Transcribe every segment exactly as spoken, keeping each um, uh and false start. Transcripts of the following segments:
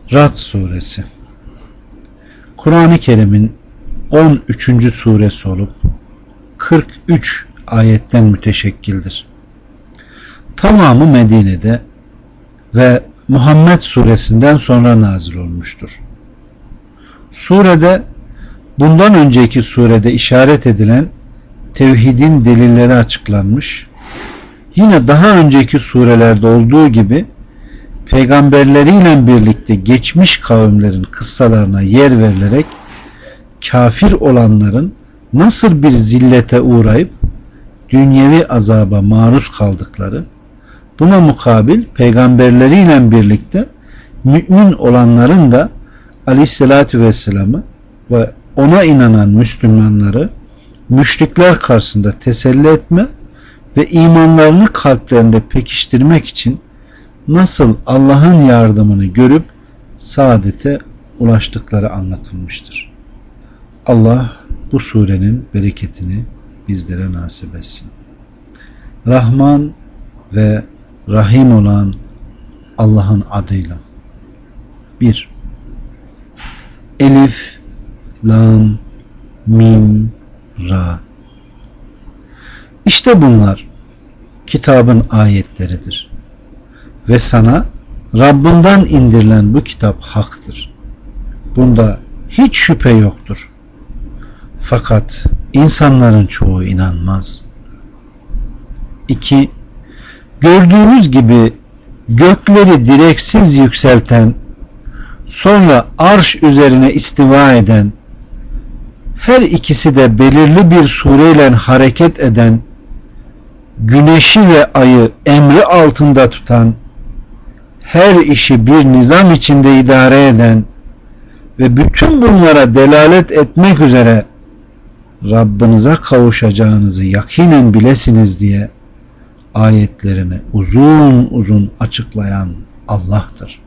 Ra'd suresi Kur'an-ı Kerim'in on üçüncü suresi olup kırk üç ayetten müteşekkildir. Tamamı Medine'de ve Muhammed suresinden sonra nazil olmuştur. Surede bundan önceki surede işaret edilen tevhidin delilleri açıklanmış, yine daha önceki surelerde olduğu gibi peygamberleriyle birlikte geçmiş kavimlerin kıssalarına yer verilerek kafir olanların nasıl bir zillete uğrayıp dünyevi azaba maruz kaldıkları, buna mukabil peygamberleriyle birlikte mümin olanların da aleyhissalatü vesselam'ı ve ona inanan Müslümanları müşrikler karşısında teselli etme ve imanlarını kalplerinde pekiştirmek için nasıl Allah'ın yardımını görüp saadete ulaştıkları anlatılmıştır. Allah bu surenin bereketini bizlere nasip etsin. Rahman ve Rahim olan Allah'ın adıyla. bir. Elif, Lam, Mim, Ra. İşte bunlar kitabın ayetleridir. Ve sana Rabbinden indirilen bu kitap haktır. Bunda hiç şüphe yoktur. Fakat insanların çoğu inanmaz. iki. Gördüğünüz gibi gökleri direksiz yükselten, sonra arş üzerine istiva eden, her ikisi de belirli bir sureyle hareket eden, güneşi ve ayı emri altında tutan, her işi bir nizam içinde idare eden ve bütün bunlara delalet etmek üzere Rabbinize kavuşacağınızı yakinen bilesiniz diye ayetlerini uzun uzun açıklayan Allah'tır.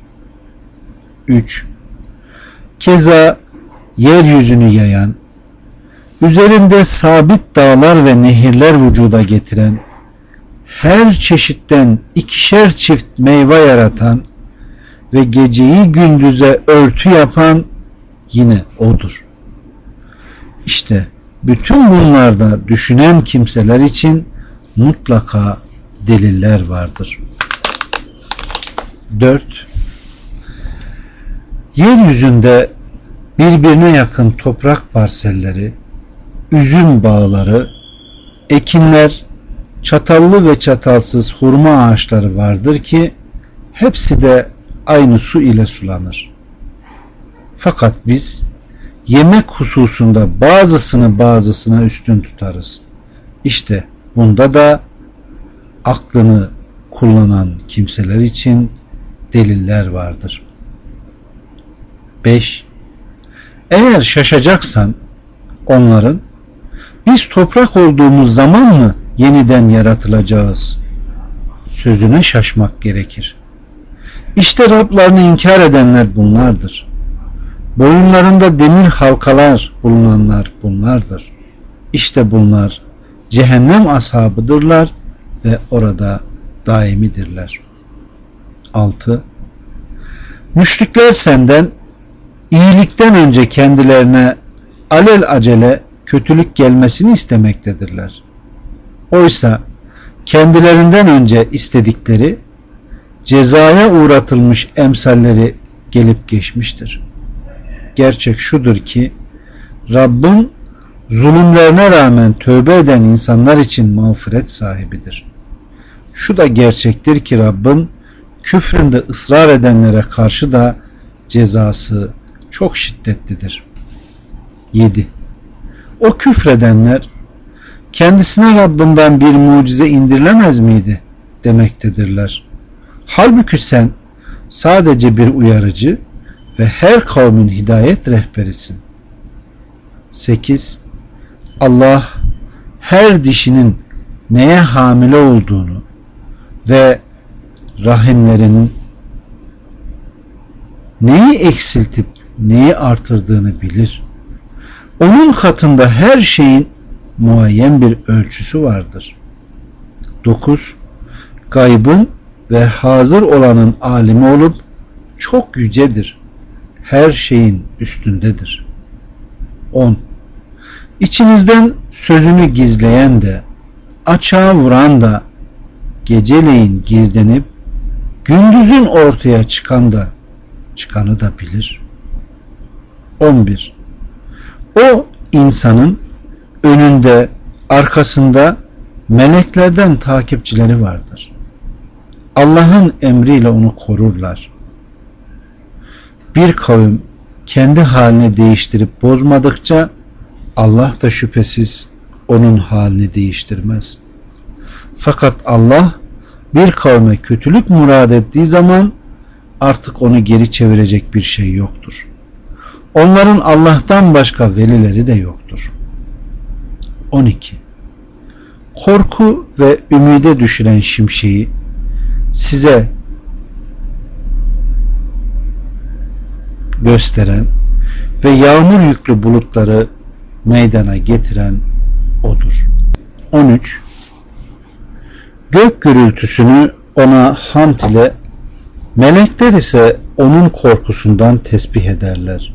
üç. Keza yeryüzünü yayan, üzerinde sabit dağlar ve nehirler vücuda getiren, her çeşitten ikişer çift meyve yaratan ve geceyi gündüze örtü yapan yine O'dur. İşte bütün bunlarda düşünen kimseler için mutlaka deliller vardır. dört. Yeryüzünde birbirine yakın toprak parselleri, üzüm bağları, ekinler, çatallı ve çatalsız hurma ağaçları vardır ki hepsi de aynı su ile sulanır. Fakat biz yemek hususunda bazısını bazısına üstün tutarız. İşte bunda da aklını kullanan kimseler için deliller vardır. beş. Eğer şaşacaksan onların biz toprak olduğumuz zaman mı yeniden yaratılacağız sözüne şaşmak gerekir. İşte Rablarını inkar edenler bunlardır. Boyunlarında demir halkalar bulunanlar bunlardır. İşte bunlar cehennem ashabıdırlar ve orada daimidirler. altı. Müşrikler senden iyilikten önce kendilerine alel acele kötülük gelmesini istemektedirler. Oysa kendilerinden önce istedikleri cezaya uğratılmış emsalleri gelip geçmiştir. Gerçek şudur ki Rabbin zulümlerine rağmen tövbe eden insanlar için mağfiret sahibidir. Şu da gerçektir ki Rabbin küfründe ısrar edenlere karşı da cezası çok şiddetlidir. yedi. O küfredenler kendisine Rabbinden bir mucize indirilemez miydi demektedirler. Halbuki sen sadece bir uyarıcı ve her kavmin hidayet rehberisin. sekiz. Allah her dişinin neye hamile olduğunu ve rahimlerinin neyi eksiltip neyi artırdığını bilir. Onun katında her şeyin muayyen bir ölçüsü vardır. dokuz. Gaybın ve hazır olanın alimi olup çok yücedir. Her şeyin üstündedir. on. İçinizden sözünü gizleyen de, açığa vuran da, geceleyin gizlenip, gündüzün ortaya çıkan da, çıkanı da bilir. on bir. O insanın önünde, arkasında meleklerden takipçileri vardır. Allah'ın emriyle onu korurlar. Bir kavim kendi halini değiştirip bozmadıkça Allah da şüphesiz onun halini değiştirmez. Fakat Allah bir kavme kötülük murad ettiği zaman artık onu geri çevirecek bir şey yoktur. Onların Allah'tan başka velileri de yoktur. on iki. Korku ve ümide düşüren şimşeği size gösteren ve yağmur yüklü bulutları meydana getiren odur. on üç. Gök gürültüsünü ona hamd ile, melekler ise onun korkusundan tesbih ederler.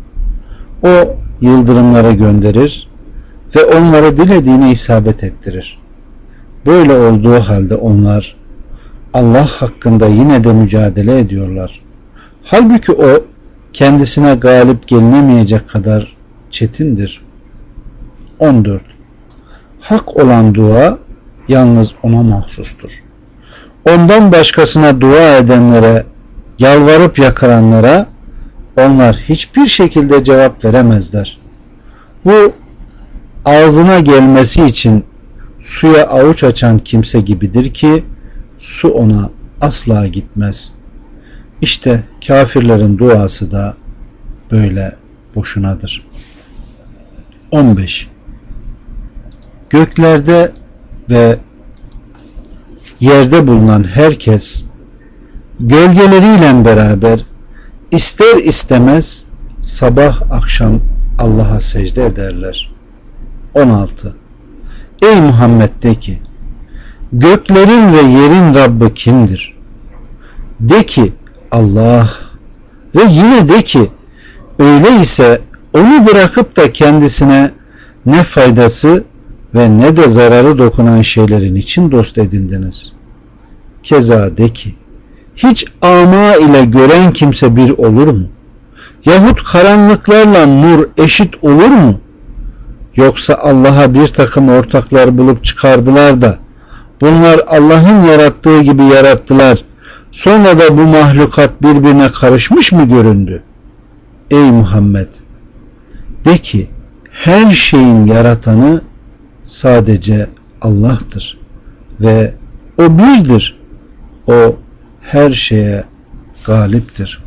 O yıldırımlara gönderir ve onları dilediğine isabet ettirir. Böyle olduğu halde onlar Allah hakkında yine de mücadele ediyorlar. Halbuki o kendisine galip gelinemeyecek kadar çetindir. on dört. Hak olan dua yalnız ona mahsustur. Ondan başkasına dua edenlere, yalvarıp yakaranlara onlar hiçbir şekilde cevap veremezler. Bu ağzına gelmesi için suya avuç açan kimse gibidir ki su ona asla gitmez. İşte kafirlerin duası da böyle boşunadır. on beş. Göklerde ve yerde bulunan herkes gölgeleriyle beraber ister istemez sabah akşam Allah'a secde ederler. on altı. Ey Muhammed de ki, göklerin ve yerin Rabbi kimdir? De ki Allah, ve yine de ki öyleyse onu bırakıp da kendisine ne faydası ve ne de zararı dokunan şeylerin için dost edindiniz. Keza de ki, hiç ama ile gören kimse bir olur mu? Yahut karanlıklarla nur eşit olur mu? Yoksa Allah'a bir takım ortaklar bulup çıkardılar da bunlar Allah'ın yarattığı gibi yarattılar. Sonra da bu mahlukat birbirine karışmış mı göründü? Ey Muhammed! De ki, her şeyin yaratanı sadece Allah'tır ve o birdir. O her şeye galiptir.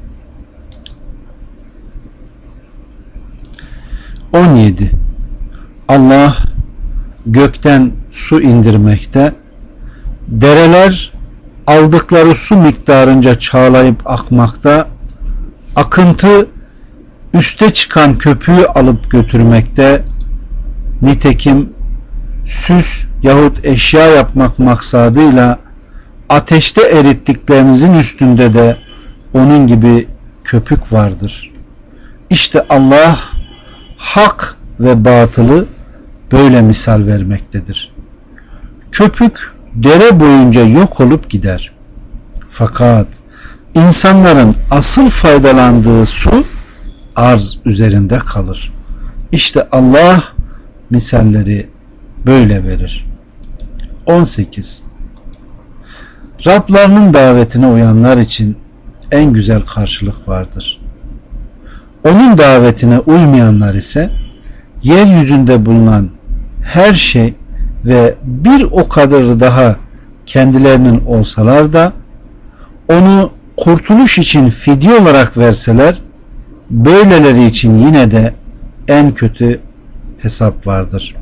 on yedi. Allah gökten su indirmekte, dereler aldıkları su miktarınca çağlayıp akmakta, akıntı üste çıkan köpüğü alıp götürmekte, nitekim süs yahut eşya yapmak maksadıyla ateşte erittiklerinizin üstünde de onun gibi köpük vardır. İşte Allah hak ve batılı böyle misal vermektedir. Köpük dere boyunca yok olup gider. Fakat insanların asıl faydalandığı su arz üzerinde kalır. İşte Allah misalleri böyle verir. on sekiz. Rablarının davetine uyanlar için en güzel karşılık vardır. Onun davetine uymayanlar ise yeryüzünde bulunan her şey ve bir o kadarı daha kendilerinin olsalar da onu kurtuluş için fidye olarak verseler, böyleleri için yine de en kötü hesap vardır.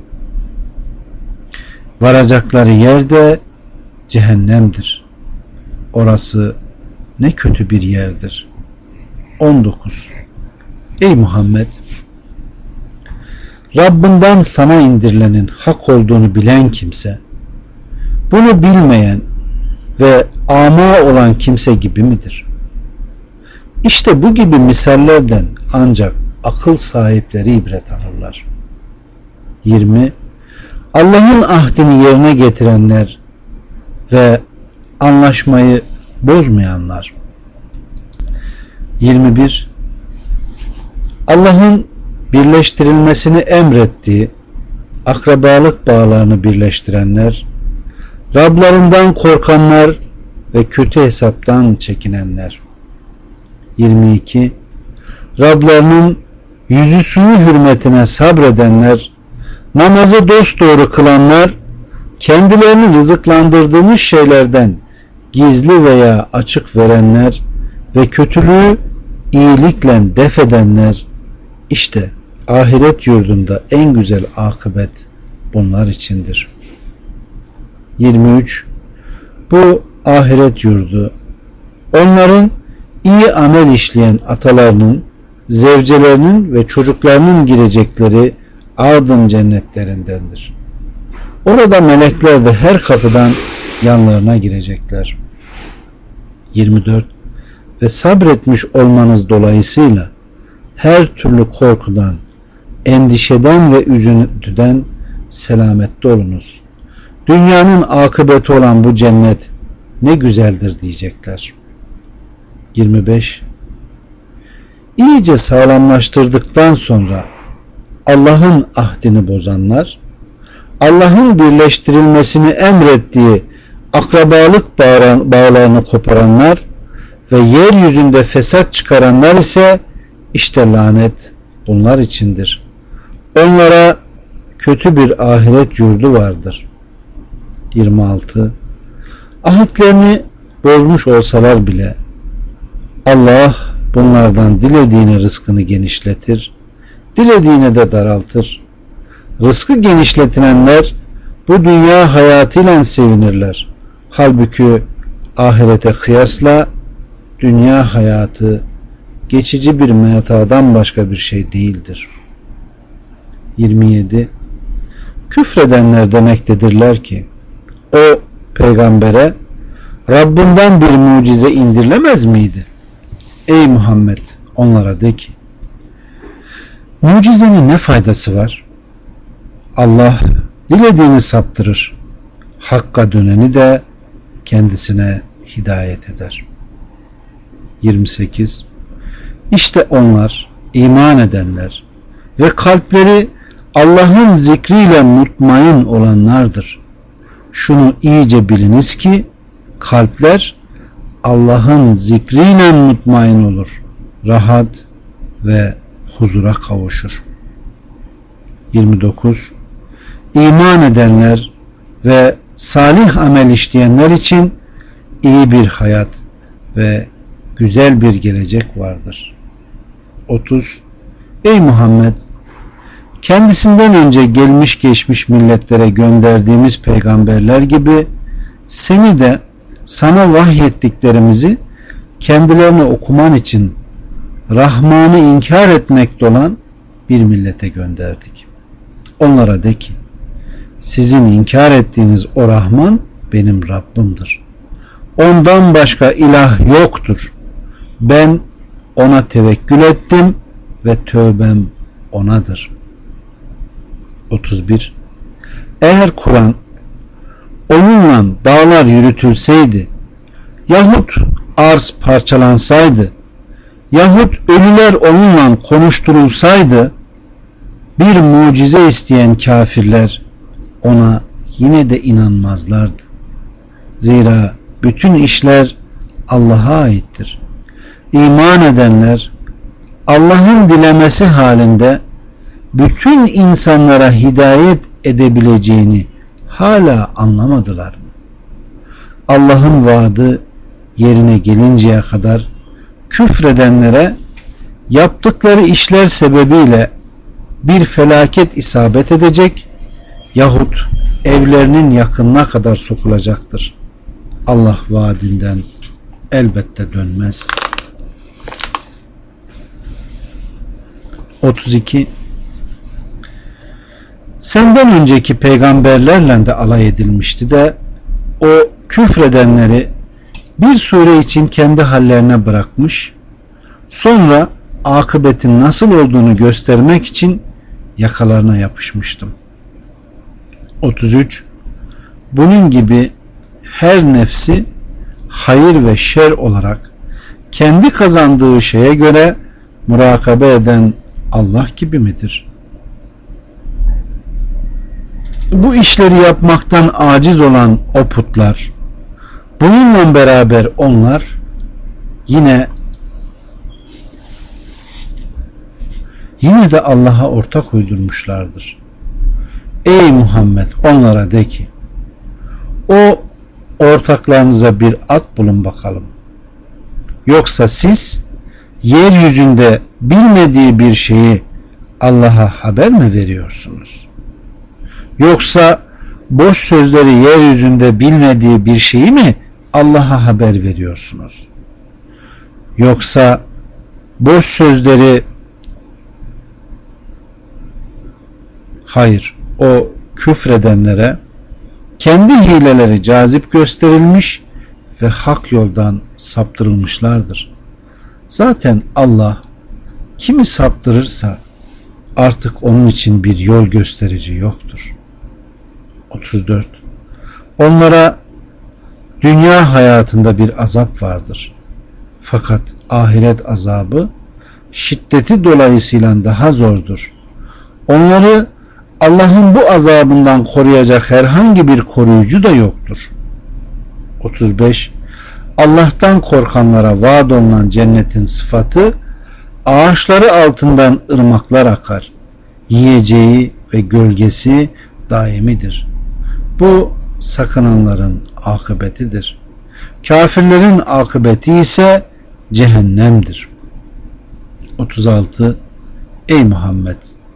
Varacakları yer de cehennemdir. Orası ne kötü bir yerdir. on dokuz. Ey Muhammed! Rabbinden sana indirilenin hak olduğunu bilen kimse, bunu bilmeyen ve ama olan kimse gibi midir? İşte bu gibi misallerden ancak akıl sahipleri ibret alırlar. yirmi. Allah'ın ahdini yerine getirenler ve anlaşmayı bozmayanlar. yirmi bir. Allah'ın birleştirilmesini emrettiği akrabalık bağlarını birleştirenler, Rablarından korkanlar ve kötü hesaptan çekinenler. yirmi iki. Rablarının yüzüsünü hürmetine sabredenler, namazı dosdoğru kılanlar, kendilerini rızıklandırdığımız şeylerden gizli veya açık verenler ve kötülüğü iyilikle def edenler, işte ahiret yurdunda en güzel akıbet bunlar içindir. yirmi üç. Bu ahiret yurdu onların iyi amel işleyen atalarının, zevcelerinin ve çocuklarının girecekleri ardın cennetlerindendir. Orada melekler de her kapıdan yanlarına girecekler. yirmi dört. Ve sabretmiş olmanız dolayısıyla her türlü korkudan, endişeden ve üzüntüden selamette olunuz. Dünyanın akıbeti olan bu cennet ne güzeldir diyecekler. yirmi beş. İyice sağlamlaştırdıktan sonra Allah'ın ahdini bozanlar, Allah'ın birleştirilmesini emrettiği akrabalık bağlarını koparanlar ve yeryüzünde fesat çıkaranlar ise işte lanet bunlar içindir. Onlara kötü bir ahiret yurdu vardır. yirmi altı. Ahitlerini bozmuş olsalar bile Allah bunlardan dilediğine rızkını genişletir, dilediğine de daraltır. Rızkı genişletilenler bu dünya hayatıyla sevinirler. Halbuki ahirete kıyasla dünya hayatı geçici bir metadan başka bir şey değildir. yirmi yedi. Küfredenler demektedirler ki o peygambere Rabbinden bir mucize indirilemez miydi? Ey Muhammed, onlara de ki mucizenin ne faydası var? Allah dilediğini saptırır. Hakka döneni de kendisine hidayet eder. yirmi sekiz. İşte onlar iman edenler ve kalpleri Allah'ın zikriyle mutmain olanlardır. Şunu iyice biliniz ki kalpler Allah'ın zikriyle mutmain olur, rahat ve huzura kavuşur. yirmi dokuz. İman edenler ve salih amel işleyenler için iyi bir hayat ve güzel bir gelecek vardır. otuz. Ey Muhammed, kendisinden önce gelmiş geçmiş milletlere gönderdiğimiz peygamberler gibi seni de sana vahyettiklerimizi kendilerine okuman için Rahman'ı inkar etmekte olan bir millete gönderdik. Onlara de ki sizin inkar ettiğiniz o Rahman benim Rabbimdir. Ondan başka ilah yoktur. Ben ona tevekkül ettim ve tövbem onadır. otuz bir. Eğer Kur'an onunla dağlar yürütülseydi yahut arz parçalansaydı yahut ölüler onunla konuşturulsaydı bir mucize isteyen kafirler ona yine de inanmazlardı. Zira bütün işler Allah'a aittir. İman edenler Allah'ın dilemesi halinde bütün insanlara hidayet edebileceğini hala anlamadılar mı? Allah'ın vaadi yerine gelinceye kadar küfredenlere yaptıkları işler sebebiyle bir felaket isabet edecek yahut evlerinin yakınına kadar sokulacaktır. Allah vaadinden elbette dönmez. otuz iki. Senden önceki peygamberlerle de alay edilmişti de o küfredenleri bir sure için kendi hallerine bırakmış, Sonra akıbetin nasıl olduğunu göstermek için yakalarına yapışmıştım. otuz üç. Bunun gibi her nefsi hayır ve şer olarak kendi kazandığı şeye göre murakabe eden Allah gibi midir? Bu işleri yapmaktan aciz olan o putlar, bununla beraber onlar yine yine de Allah'a ortak uydurmuşlardır. Ey Muhammed, onlara de ki, o ortaklarınıza bir at bulun bakalım. Yoksa siz yeryüzünde bilmediği bir şeyi Allah'a haber mi veriyorsunuz? Yoksa boş sözleri yeryüzünde bilmediği bir şeyi mi Allah'a haber veriyorsunuz? Yoksa boş sözleri hayır, o küfredenlere kendi hileleri cazip gösterilmiş ve hak yoldan saptırılmışlardır. Zaten Allah kimi saptırırsa artık onun için bir yol gösterici yoktur. otuz dört. Onlara dünya hayatında bir azap vardır. Fakat ahiret azabı şiddeti dolayısıyla daha zordur. Onları Allah'ın bu azabından koruyacak herhangi bir koruyucu da yoktur. otuz beş. Allah'tan korkanlara vaad olunan cennetin sıfatı, ağaçları altından ırmaklar akar. Yiyeceği ve gölgesi daimidir. Bu sakınanların akıbetidir. Kafirlerin akıbeti ise cehennemdir. otuz altı. Ey Muhammed!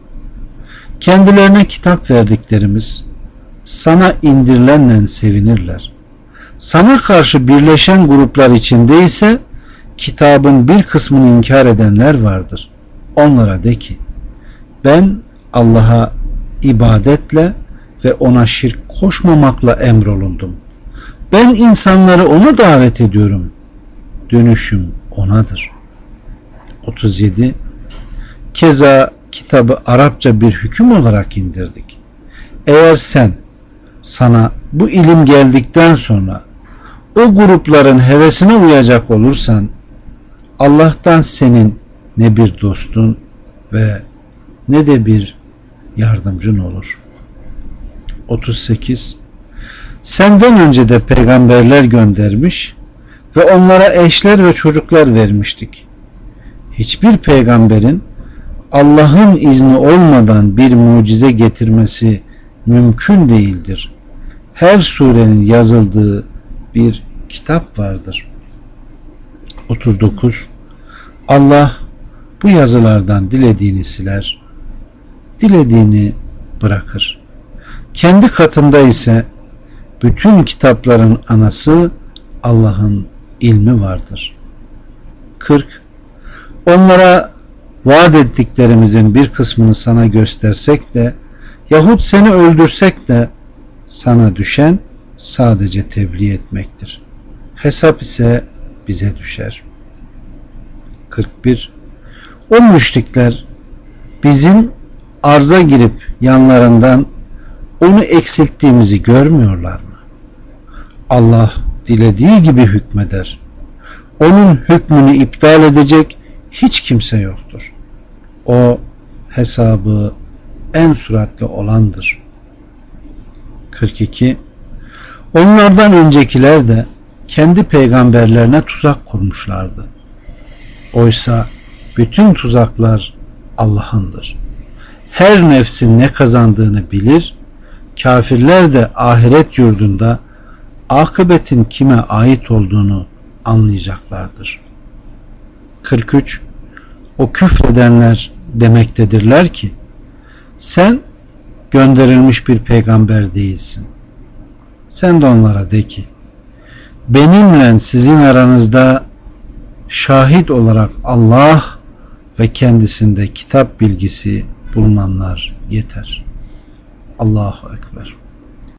Kendilerine kitap verdiklerimiz sana indirilenle sevinirler. Sana karşı birleşen gruplar içinde ise kitabın bir kısmını inkar edenler vardır. Onlara de ki, ben Allah'a ibadetle ve ona şirk koşmamakla emrolundum. Ben insanları ona davet ediyorum. Dönüşüm onadır. otuz yedi. Keza kitabı Arapça bir hüküm olarak indirdik. Eğer sen sana bu ilim geldikten sonra o grupların hevesine uyacak olursan Allah'tan senin ne bir dostun ve ne de bir yardımcın olur. otuz sekiz. Senden önce de peygamberler göndermiş ve onlara eşler ve çocuklar vermiştik. Hiçbir peygamberin Allah'ın izni olmadan bir mucize getirmesi mümkün değildir. Her surenin yazıldığı bir kitap vardır. otuz dokuz. Allah bu yazılardan dilediğini siler, dilediğini bırakır. Kendi katında ise bütün kitapların anası Allah'ın ilmi vardır. kırk. Onlara vaat ettiklerimizin bir kısmını sana göstersek de yahut seni öldürsek de sana düşen sadece tebliğ etmektir. Hesap ise bize düşer. kırk bir. O müşrikler bizim arza girip yanlarından onu eksilttiğimizi görmüyorlar mı? Allah dilediği gibi hükmeder. Onun hükmünü iptal edecek hiç kimse yoktur. O hesabı en süratli olandır. kırk iki. Onlardan öncekiler de kendi peygamberlerine tuzak kurmuşlardı. Oysa bütün tuzaklar Allah'ındır. Her nefsin ne kazandığını bilir, kafirler de ahiret yurdunda akıbetin kime ait olduğunu anlayacaklardır. kırk üç. O küfredenler demektedirler ki, sen gönderilmiş bir peygamber değilsin. Sen de onlara de ki, benimle sizin aranızda şahit olarak Allah ve kendisinde kitap bilgisi bulunanlar yeter. Allahu Ekber.